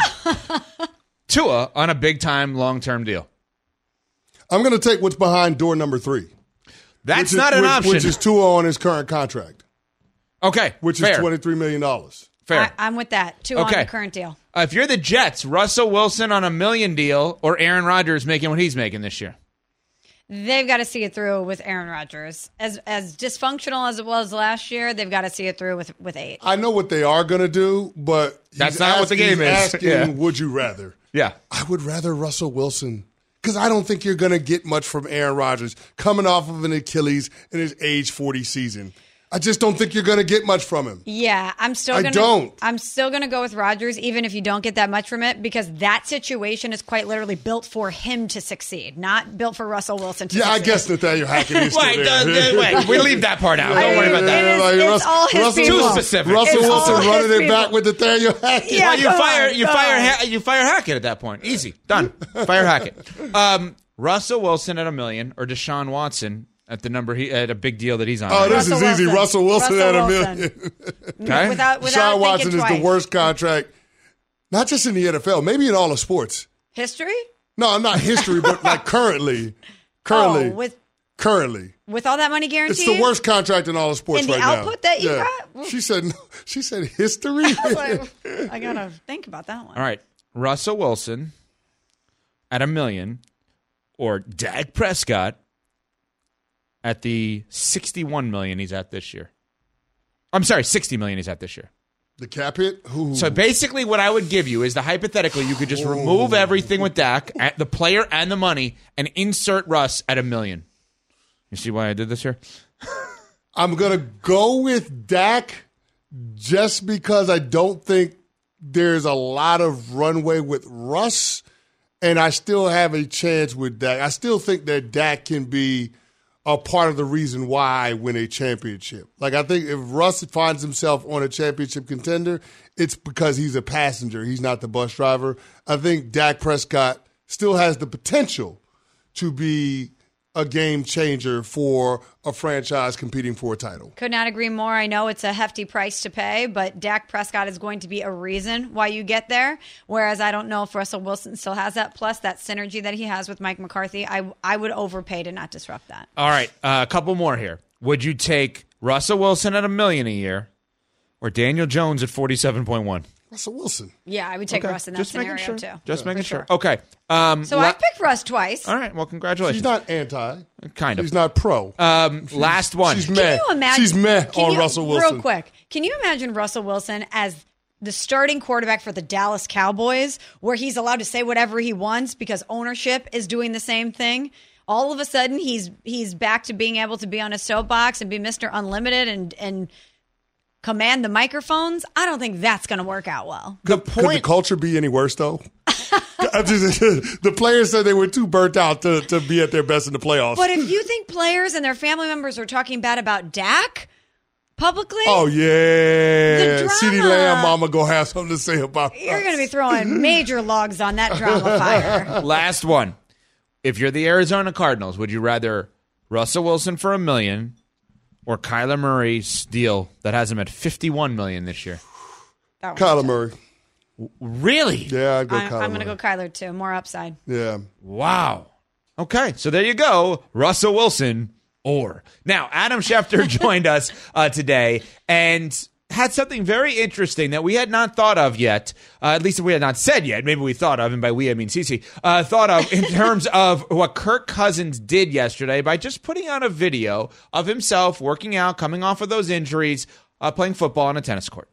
Tua on a big-time, long-term deal? I'm going to take what's behind door number three. That's which not is, an which, option. Which is Tua on his current contract. Okay, Which fair. is twenty-three million dollars. Fair. I, I'm with that. Two Okay. on the current deal. Uh, if you're the Jets, Russell Wilson on a million deal or Aaron Rodgers making what he's making this year? They've got to see it through with Aaron Rodgers. As as dysfunctional as it was last year, they've got to see it through with, with eight. I know what they are going to do, but That's he's not what the asking- game he's is. asking, Yeah. would you rather? Yeah. I would rather Russell Wilson because I don't think you're going to get much from Aaron Rodgers coming off of an Achilles in his age forty season. I just don't think you're going to get much from him. Yeah, I'm still I gonna don't. I'm still gonna go with Rodgers, even if you don't get that much from it, because that situation is quite literally built for him to succeed, not built for Russell Wilson to Yeah, I succeed. guess Nathaniel Hackett is still Wait, there. uh, wait, we leave that part out. I Don't worry mean, about that. it is- Like, it's Russell- all his Russell people. Too Wilson- specific. Russell It's Wilson all his running it people. back with Nathaniel Hackett. Yeah, Well, you come fire on, you come fire on. ha- you fire Hackett at that point. Easy. Done. Fire Hackett. Um, Russell Wilson at a million or Deshaun Watson at the number he at a big deal that he's on. Oh, right this Russell is easy. Wilson. Russell Wilson Russell at a Wilson. million. Okay. Without, without Deshaun Watson thinking is twice. the worst contract, not just in the N F L, maybe in all of sports. History? No, not history, but like currently. Currently. Oh, with currently. with all that money guaranteed? It's the worst contract in all of sports In the right now. output that you yeah. got? She said, no, she said history. I was like, I gotta think about that one. All right. Russell Wilson at a million or Dak Prescott at the sixty-one million he's at this year. I'm sorry, sixty million he's at this year. The cap hit? Ooh. So basically what I would give you is the hypothetically you could just remove everything with Dak, at the player and the money, and insert Russ at a million. You see why I did this here? I'm going to go with Dak just because I don't think there's a lot of runway with Russ, and I still have a chance with Dak. I still think that Dak can be a part of the reason why I win a championship. Like, I think if Russ finds himself on a championship contender, it's because he's a passenger. He's not the bus driver. I think Dak Prescott still has the potential to be a game changer for a franchise competing for a title. Could not agree more. I know it's a hefty price to pay, but Dak Prescott is going to be a reason why you get there, whereas I don't know if Russell Wilson still has that, plus that synergy that he has with Mike McCarthy. I, I would overpay to not disrupt that. All right, uh, a couple more here. Would you take Russell Wilson at a million a year or Daniel Jones at forty-seven point one? Russell Wilson. Yeah, I would take Okay. Russ in that Just scenario making sure. too. Just For making sure. sure. Okay. Um, So la- I've picked Russ twice. All right. Well, congratulations. She's not anti. Kind of. She's not pro. Um, last one. She's Can meh. you imagine? She's meh can on you- Russell Wilson. Real quick, can you imagine Russell Wilson as the starting quarterback for the Dallas Cowboys, where he's allowed to say whatever he wants because ownership is doing the same thing? All of a sudden, he's he's back to being able to be on a soapbox and be Mister Unlimited and and command the microphones. I don't think that's going to work out well. The Could the point. culture be any worse, though? I'm just- the players said they were too burnt out to, to be at their best in the playoffs. But if you think players and their family members are talking bad about Dak publicly, oh, yeah. The CeeDee drama. Lamb mama going to have something to say about you're us. going to be throwing major logs on that drama fire. Last one. If you're the Arizona Cardinals, would you rather Russell Wilson for a million or Kyler Murray's deal that has him at fifty-one million this year? That Kyler was- Murray. Really? Yeah, I'd go I'm, Kyler I'm going to Murray. go Kyler too. More upside. Yeah. Wow. Okay, so there you go. Russell Wilson or. Now, Adam Schefter joined us uh, today and had something very interesting that we had not thought of yet, uh, at least we had not said yet. Maybe we thought of, and by we I mean Cece, uh, thought of in terms of what Kirk Cousins did yesterday by just putting out a video of himself working out, coming off of those injuries, uh, playing football on a tennis court.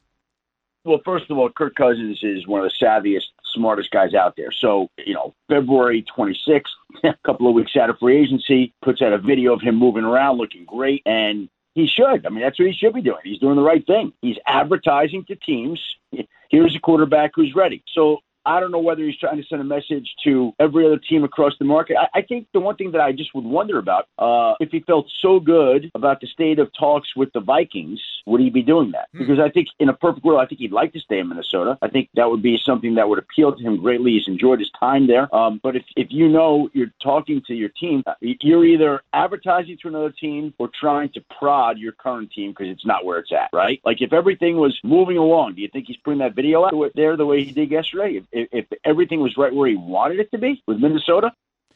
Well, first of all, Kirk Cousins is one of the savviest, smartest guys out there. So, you know, February twenty-sixth, a couple of weeks out of free agency, puts out a video of him moving around looking great. And he should. I mean, that's what he should be doing. He's doing the right thing. He's advertising to teams. Here's a quarterback who's ready. So I don't know whether he's trying to send a message to every other team across the market. I, I think the one thing that I just would wonder about, uh, if he felt so good about the state of talks with the Vikings, would he be doing that? Hmm. Because I think in a perfect world, I think he'd like to stay in Minnesota. I think that would be something that would appeal to him greatly. He's enjoyed his time there. Um, but if, if you know you're talking to your team, you're either advertising to another team or trying to prod your current team because it's not where it's at, right? Like if everything was moving along, do you think he's putting that video out there the way he did yesterday? If, if, if everything was right where he wanted it to be with Minnesota?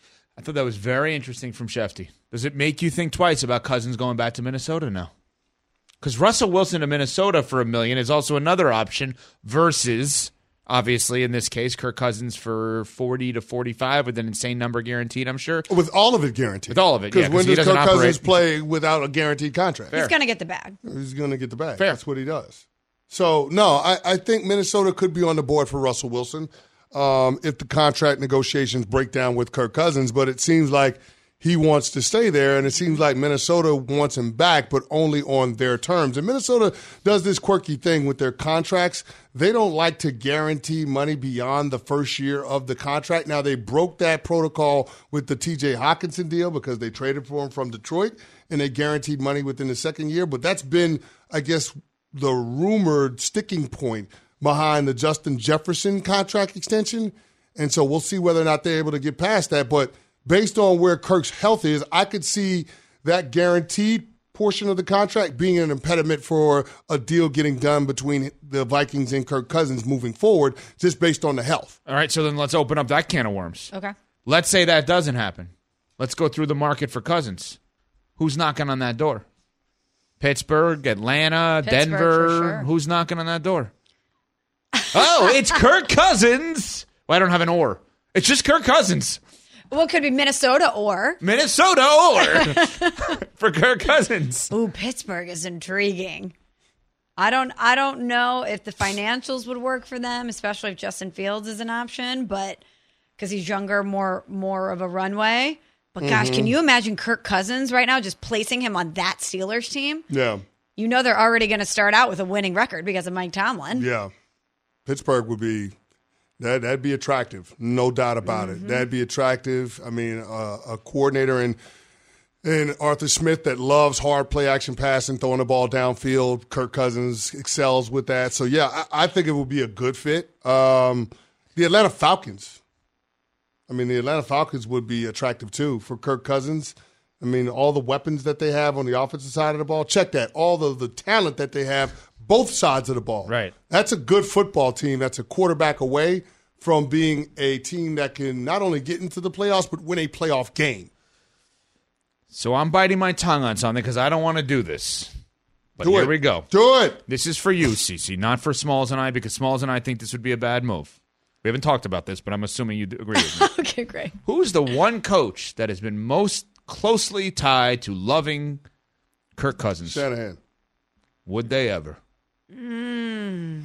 I thought that was very interesting from Shefty. Does it make you think twice about Cousins going back to Minnesota now? Because Russell Wilson to Minnesota for a million is also another option versus, obviously, in this case, Kirk Cousins for forty to forty-five with an insane number guaranteed, I'm sure. With all of it guaranteed. With all of it, yeah. Because when he does doesn't Kirk Cousins operate. play without a guaranteed contract? He's going to get the bag. He's going to get the bag. Fair. That's what he does. So, no, I, I think Minnesota could be on the board for Russell Wilson um, if the contract negotiations break down with Kirk Cousins. But it seems like he wants to stay there, and it seems like Minnesota wants him back, but only on their terms. And Minnesota does this quirky thing with their contracts. They don't like to guarantee money beyond the first year of the contract. Now, they broke that protocol with the T J Hawkinson deal because they traded for him from Detroit, and they guaranteed money within the second year. But that's been, I guess, the rumored sticking point behind the Justin Jefferson contract extension. And so we'll see whether or not they're able to get past that. But based on where Kirk's health is, I could see that guaranteed portion of the contract being an impediment for a deal getting done between the Vikings and Kirk Cousins moving forward, just based on the health. All right, so then let's open up that can of worms. Okay. Let's say that doesn't happen. Let's go through the market for Cousins. Who's knocking on that door? Pittsburgh, Atlanta, Pittsburgh, Denver. for sure. Who's knocking on that door? Oh, it's Kirk Cousins. Well, I don't have an or. It's just Kirk Cousins. Well, it could be Minnesota or. Minnesota or for Kirk Cousins. Ooh, Pittsburgh is intriguing. I don't I don't know if the financials would work for them, especially if Justin Fields is an option, but because he's younger, more more of a runway. But gosh, Mm-hmm. can you imagine Kirk Cousins right now just placing him on that Steelers team? Yeah. You know they're already going to start out with a winning record because of Mike Tomlin. Yeah. Pittsburgh would be that that'd be attractive, no doubt about Mm-hmm. it. That'd be attractive. I mean, uh, a coordinator in in Arthur Smith that loves hard play action passing, throwing the ball downfield. Kirk Cousins excels with that. So yeah, I, I think it would be a good fit. Um, the Atlanta Falcons. I mean, the Atlanta Falcons would be attractive too for Kirk Cousins. I mean, all the weapons that they have on the offensive side of the ball. Check that. All the, the talent that they have, both sides of the ball. Right. That's a good football team. That's a quarterback away from being a team that can not only get into the playoffs, but win a playoff game. So I'm biting my tongue on something because I don't want to do this. But do here it. we go. Do it. This is for you, Cece, not for Smalls and I, because Smalls and I think this would be a bad move. We haven't talked about this, but I'm assuming you agree with me. Okay, great. Who's the one coach that has been most closely tied to loving Kirk Cousins? Shanahan. Would they ever? Mm.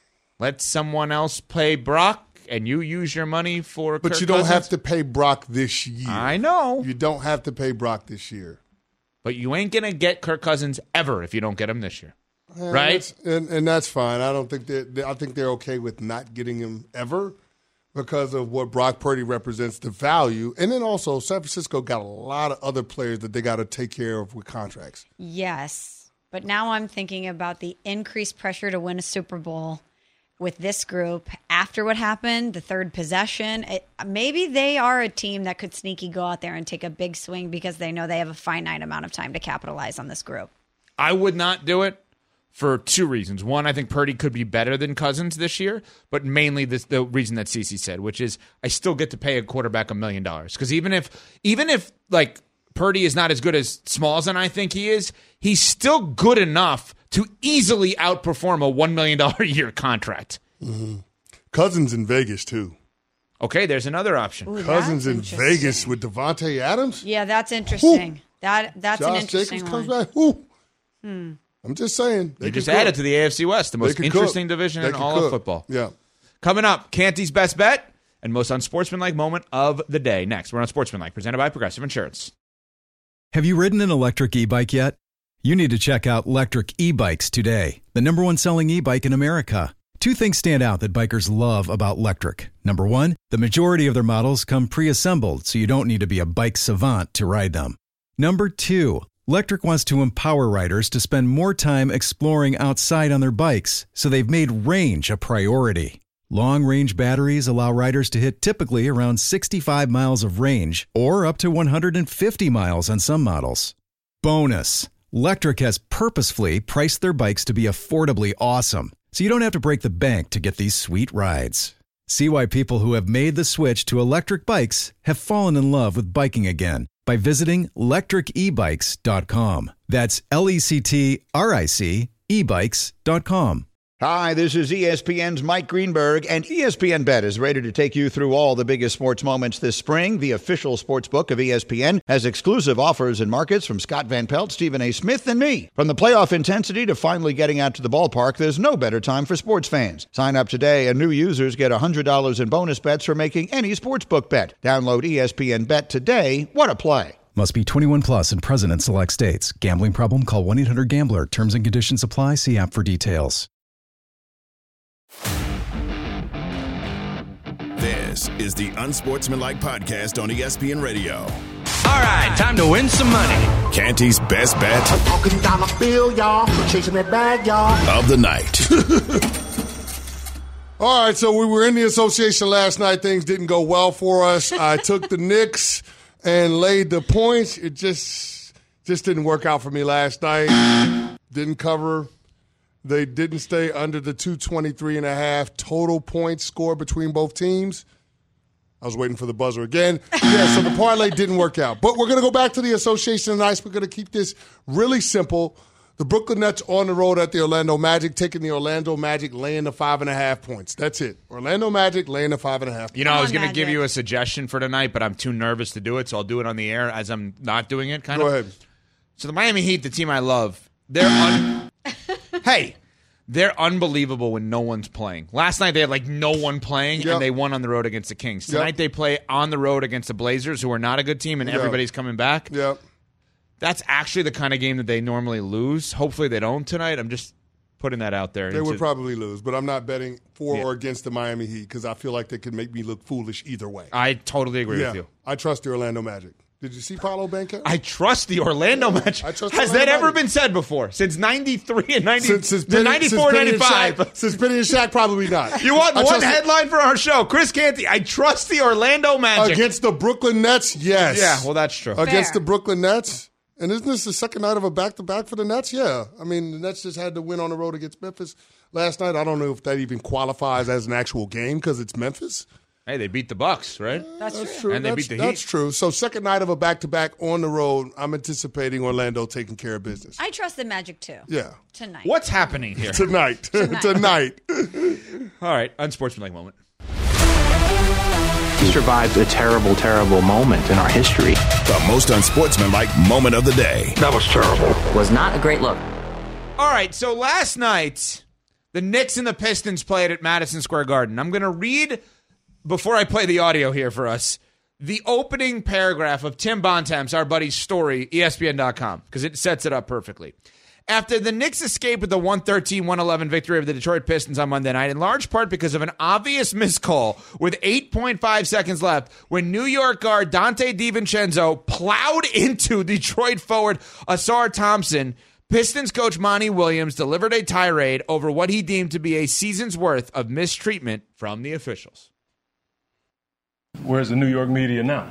Let someone else play Brock and you use your money for But Kirk you don't Cousins? have to pay Brock this year. I know. You don't have to pay Brock this year. But you ain't going to get Kirk Cousins ever if you don't get him this year. And right? that's- And, and that's fine. I don't think that I think they're okay with not getting him ever because of what Brock Purdy represents, the value. And then also San Francisco got a lot of other players that they got to take care of with contracts. Yes. But now I'm thinking about the increased pressure to win a Super Bowl with this group after what happened, the third possession. It, maybe they are a team that could sneaky go out there and take a big swing because they know they have a finite amount of time to capitalize on this group. I would not do it for two reasons. One, I think Purdy could be better than Cousins this year, but mainly this, the reason that Cece said, which is I still get to pay a quarterback a million dollars. Because even if, even if like Purdy is not as good as Smalls and I think he is, he's still good enough to easily outperform a one million dollars a year contract. Mm-hmm. Cousins in Vegas, too. Okay, there's another option. Ooh, Cousins in interesting. Vegas with Devontae Adams? Yeah, that's interesting. Ooh. That That's Josh an interesting Jacobs one. comes back. Ooh. Hmm. I'm just saying. You just added to the A F C West, the most could interesting cook. division They in could all cook. of football. Yeah. Coming up, Canty's best bet and most unsportsmanlike moment of the day. Next, we're on Sportsmanlike, presented by Progressive Insurance. Have you ridden an electric e-bike yet? You need to check out Lectric E-Bikes today, the number one selling e-bike in America. Two things stand out that bikers love about Lectric. Number one, the majority of their models come pre-assembled, so you don't need to be a bike savant to ride them. Number two, Lectric wants to empower riders to spend more time exploring outside on their bikes, so they've made range a priority. Long-range batteries allow riders to hit typically around sixty-five miles of range, or up to one hundred fifty miles on some models. Bonus, Lectric has purposefully priced their bikes to be affordably awesome, so you don't have to break the bank to get these sweet rides. See why people who have made the switch to electric bikes have fallen in love with biking again by visiting lectric e bikes dot com. That's L E C T R I C e bikes dot com. Hi, this is E S P N's Mike Greenberg, and E S P N Bet is ready to take you through all the biggest sports moments this spring. The official sports book of E S P N has exclusive offers and markets from Scott Van Pelt, Stephen A. Smith, and me. From the playoff intensity to finally getting out to the ballpark, there's no better time for sports fans. Sign up today, and new users get one hundred dollars in bonus bets for making any sportsbook bet. Download E S P N Bet today. What a play. Must be twenty-one plus and present in select states. Gambling problem? Call one eight hundred gambler. Terms and conditions apply. See app for details. This is the Unsportsmanlike Podcast on E S P N Radio. All right, time to win some money. Canty's best bet Walking down the field, y'all. Chasing that bag, y'all. of the night. All right, so we were in the association last night. Things didn't go well for us. I took the Knicks and laid the points. It just just didn't work out for me last night. Didn't cover. They didn't stay under the two twenty-three and a half total points scored between both teams. I was waiting for the buzzer again. Yeah, so the parlay didn't work out. But we're going to go back to the association tonight. We're going to keep this really simple. The Brooklyn Nets on the road at the Orlando Magic, taking the Orlando Magic, laying the five and a half points. That's it. Orlando Magic laying the five and a half points. You know, I was going to give you a suggestion for tonight, but I'm too nervous to do it, so I'll do it on the air as I'm not doing it. Kind Go of. ahead. So the Miami Heat, the team I love, they're un- hey, they're unbelievable when no one's playing. Last night they had like no one playing, Yep. and they won on the road against the Kings. Tonight Yep. they play on the road against the Blazers, who are not a good team, and Yep. everybody's coming back. Yep. That's actually the kind of game that they normally lose. Hopefully they don't tonight. I'm just putting that out there. They into- would probably lose, but I'm not betting for Yeah. or against the Miami Heat because I feel like they could make me look foolish either way. I totally agree yeah, with you. I trust the Orlando Magic. Did you see Paolo Banchero? I trust the Orlando match. I trust Has Orlando that ever Magic. been said before? Since ninety-three and ninety, Since, since the Penny- ninety-four, since Penny and ninety-five. Shaq- Since Penny and Shaq, probably not. You want I one trust- headline for our show? Chris Canty, I trust the Orlando Magic. Against the Brooklyn Nets, yes. Yeah, well, that's true. Against Fair. the Brooklyn Nets. And isn't this the second night of a back-to-back for the Nets? Yeah. I mean, the Nets just had to win on the road against Memphis last night. I don't know if that even qualifies as an actual game because it's Memphis. Hey, they beat the Bucks, right? That's, That's true. true. And they that's, beat the That's Heat. true. So second night of a back-to-back on the road, I'm anticipating Orlando taking care of business. I trust the Magic too. Yeah. Tonight. What's happening here? Tonight. Tonight. All right, unsportsmanlike moment. We survived a terrible, terrible moment in our history. The most unsportsmanlike moment of the day. That was terrible. Was not a great look. All right, so last night, the Knicks and the Pistons played at Madison Square Garden. I'm going to read, before I play the audio here for us, the opening paragraph of Tim Bontemps, our buddy's story, E S P N dot com, because it sets it up perfectly. After the Knicks escaped with the one thirteen one eleven victory over the Detroit Pistons on Monday night, in large part because of an obvious miscall with eight point five seconds left, when New York guard Dante DiVincenzo plowed into Detroit forward Asar Thompson, Pistons coach Monty Williams delivered a tirade over what he deemed to be a season's worth of mistreatment from the officials. Where's the New York media now?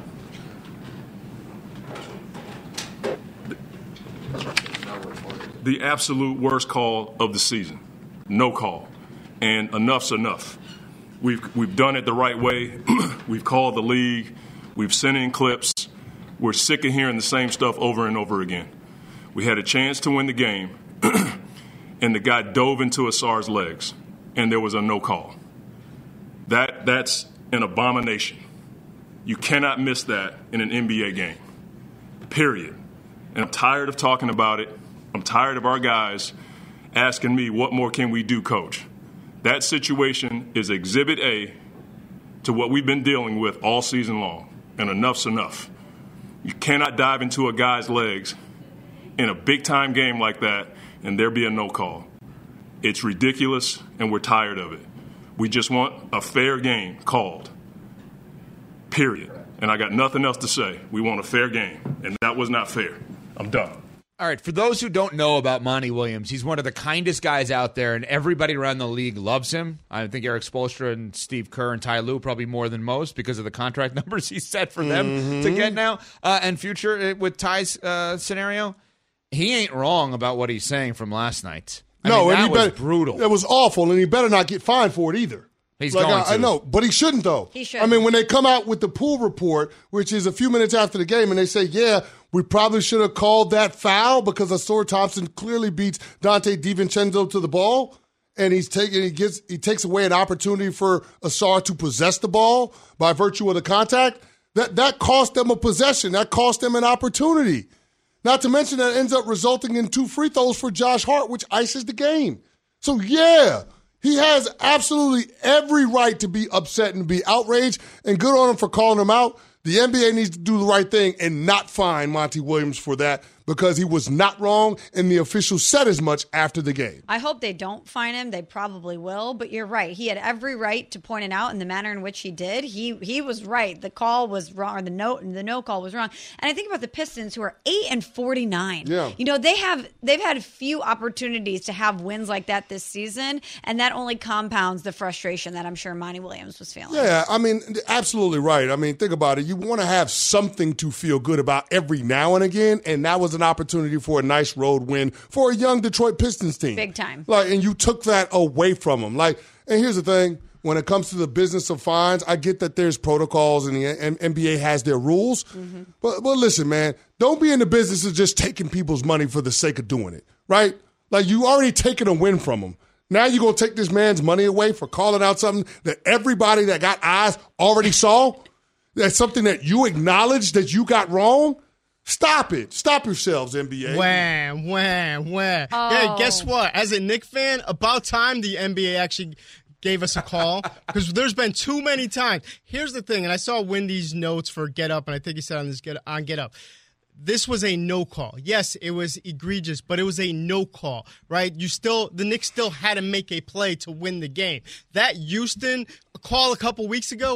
The absolute worst call of the season. No call. And enough's enough. We've we've done it the right way. We've called the league. We've sent in clips. We're sick of hearing the same stuff over and over again. We had a chance to win the game, and the guy dove into Asar's legs, and there was a no call. That That's an abomination. You cannot miss that in an N B A game, period. And I'm tired of talking about it. I'm tired of our guys asking me, what more can we do, coach? That situation is exhibit A to what we've been dealing with all season long, and enough's enough. You cannot dive into a guy's legs in a big-time game like that and there be a no call. It's ridiculous, and we're tired of it. We just want a fair game called, period. And I got nothing else to say. We want a fair game, and that was not fair. I'm done. All right, for those who don't know about Monty Williams, he's one of the kindest guys out there, and everybody around the league loves him. I think Eric Spoelstra and Steve Kerr and Ty Lue probably more than most because of the contract numbers he set for them Mm-hmm. to get now uh, and future with Ty's uh, scenario. He ain't wrong about what he's saying from last night. I no, mean, and that he was better, brutal. It was awful, and he better not get fined for it either. He's like, going I, to. I know, but he shouldn't, though. He I shouldn't. mean, when they come out with the pool report, which is a few minutes after the game, and they say, yeah, we probably should have called that foul because Asar Thompson clearly beats Dante DiVincenzo to the ball, and he's taking he gets he takes away an opportunity for Asar to possess the ball by virtue of the contact. That that cost them a possession. That cost them an opportunity. Not to mention that ends up resulting in two free throws for Josh Hart, which ices the game. So, yeah, he has absolutely every right to be upset and be outraged, and good on him for calling him out. The N B A needs to do the right thing and not fine Monty Williams for that because he was not wrong, and the officials said as much after the game. I hope they don't fine him. They probably will, but you're right. He had every right to point it out in the manner in which he did. He he was right. The call was wrong, or the no the no call was wrong. And I think about the Pistons, who are eight and forty nine. Yeah. You know, they have they've had few opportunities to have wins like that this season, and that only compounds the frustration that I'm sure Monty Williams was feeling. Yeah, I mean, absolutely right. I mean, think about it. You want to have something to feel good about every now and again, and that was an opportunity for a nice road win for a young Detroit Pistons team. Big time. Like, and you took that away from them. Like, and here's the thing. When it comes to the business of fines, I get that there's protocols and the N B A has their rules. Mm-hmm. But, but listen, man, don't be in the business of just taking people's money for the sake of doing it, right? Like, you already taken a win from them. Now you're going to take this man's money away for calling out something that everybody that got eyes already saw? That's something that you acknowledge that you got wrong? Stop it. Stop yourselves, N B A. Wham, wham, wham. Oh. Hey, guess what? As a Knicks fan, about time the N B A actually gave us a call because there's been too many times. Here's the thing, and I saw Wendy's notes for Get Up, and I think he said on this Get on Get Up. This was a no call. Yes, it was egregious, but it was a no call, right? You still, the Knicks still had to make a play to win the game. That Houston call a couple weeks ago,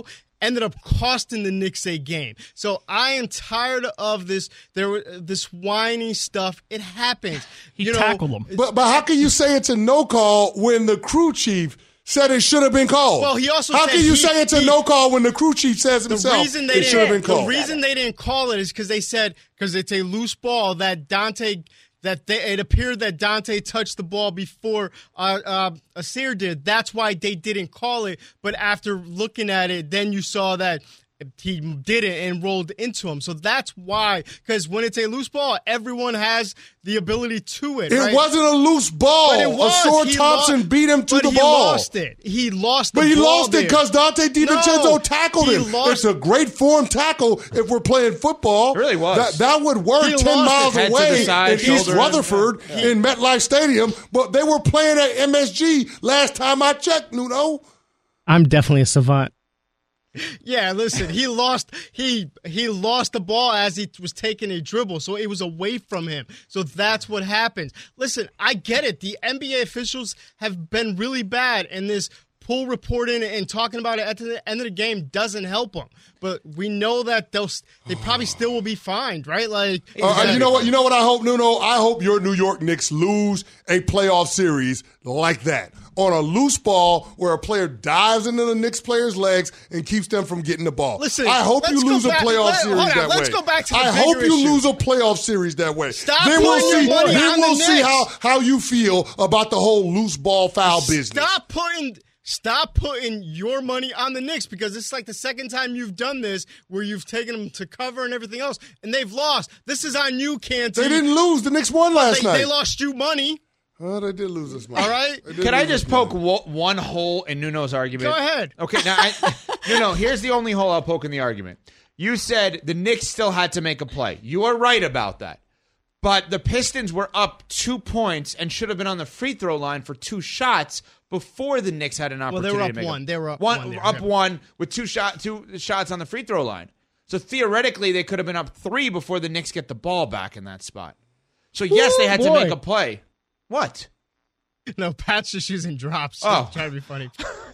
ended up costing the Knicks a game. So I am tired of this there this whiny stuff. It happens. He you know, tackled him. But but how can you say it's a no call when the crew chief said it should have been called? Well, he also how said can you he, say it's a he, no call when the crew chief says himself the reason they it should have been called? The reason they didn't call it is because they said because it's a loose ball that Dante that they, it appeared that Dante touched the ball before uh, uh, Asir did. That's why they didn't call it. But after looking at it, then you saw that he did it and rolled into him. So that's why, because when it's a loose ball, everyone has the ability to it. It right? wasn't a loose ball. But it was. Asor He Thompson lost, beat him to but the he ball. lost it. He lost the But he ball lost it there. because Dante DiVincenzo No, tackled he him. lost- It's a great form tackle if we're playing football. It really was. That, that would work He ten lost miles it. Head to away the side, in East shoulder. Rutherford He- in MetLife Stadium, but they were playing at M S G last time I checked, Nuno. I'm definitely a savant. Yeah, listen, he lost he he lost the ball as he was taking a dribble, so it was away from him. So that's what happens. Listen, I get it. The N B A officials have been really bad, and this pool reporting and talking about it at the end of the game doesn't help them. But we know that they'll they probably still will be fined, right? Like, Uh, you know what? You know what I hope, Nuno? I hope your New York Knicks lose a playoff series like that. On a loose ball where a player dives into the Knicks player's legs and keeps them from getting the ball. Listen, I hope you let's go lose a back- playoff let- series hold on, that let's way. go back to the I bigger hope you issue. lose a playoff series that way. Stop then we'll putting your see, money then on the we'll see Knicks. how, how you feel about the whole loose ball foul business. Stop putting stop putting your money on the Knicks, because it's like the second time you've done this where you've taken them to cover and everything else, and they've lost. This is on you, Canty. They didn't lose. The Knicks won last they, night. They lost you money. Oh, they did lose this money. All right. Can I just poke wo- one hole in Nuno's argument? Go ahead. Okay, now, I, Nuno, here's the only hole I'll poke in the argument. You said the Knicks still had to make a play. You are right about that. But the Pistons were up two points and should have been on the free throw line for two shots before the Knicks had an Well, opportunity they were up to make one. A, They were up one. one there, up yeah. one with two shot two shots on the free throw line. So theoretically, they could have been up three before the Knicks get the ball back in that spot. So yes, Ooh, they had boy. to make a play. What? No, Pat's just using drops. Oh. Trying to be funny.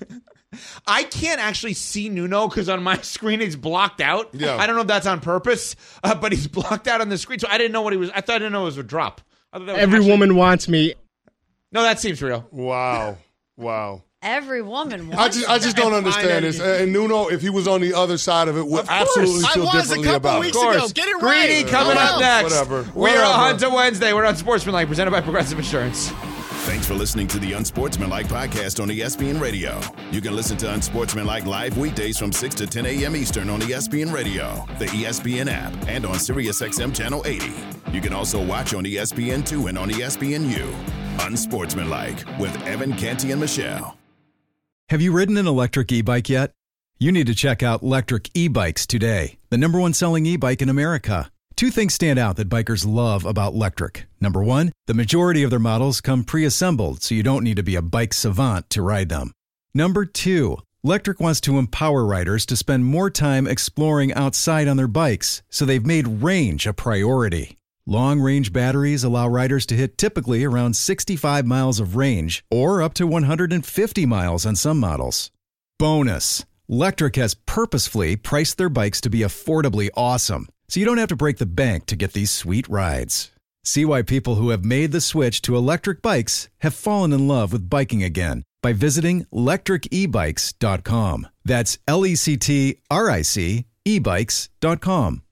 I can't actually see Nuno because on my screen he's blocked out. Yeah. I don't know if that's on purpose, uh, but he's blocked out on the screen. So I didn't know what he was. I thought I didn't know it was a drop. I thought that was Every actually- woman wants me. No, that seems real. Wow. Wow. Every woman I wants just, I just don't And understand this. finally- And Nuno, if he was on the other side of it, would Of course. absolutely I feel was a differently couple about weeks it. Of ago. course. Get it Greedy right. coming Hello. up next. Whatever. We are Whatever. on to Wednesday. We're on Sportsmanlike, presented by Progressive Insurance. Thanks for listening to the Unsportsmanlike podcast on E S P N Radio. You can listen to Unsportsmanlike live weekdays from six to ten a.m. Eastern on E S P N Radio, the E S P N app, and on SiriusXM Channel eighty. You can also watch on E S P N two and on E S P N U. Unsportsmanlike with Evan, Canty, and Michelle. Have you ridden an electric e-bike yet? You need to check out Lectric E-Bikes today, the number one selling e-bike in America. Two things stand out that bikers love about Lectric. Number one, the majority of their models come pre-assembled, so you don't need to be a bike savant to ride them. Number two, Lectric wants to empower riders to spend more time exploring outside on their bikes, so they've made range a priority. Long-range batteries allow riders to hit typically around sixty-five miles of range, or up to one hundred fifty miles on some models. Bonus, Lectric has purposefully priced their bikes to be affordably awesome, so you don't have to break the bank to get these sweet rides. See why people who have made the switch to electric bikes have fallen in love with biking again by visiting lectric e bikes dot com. That's L E C T R I C e bikes dot com.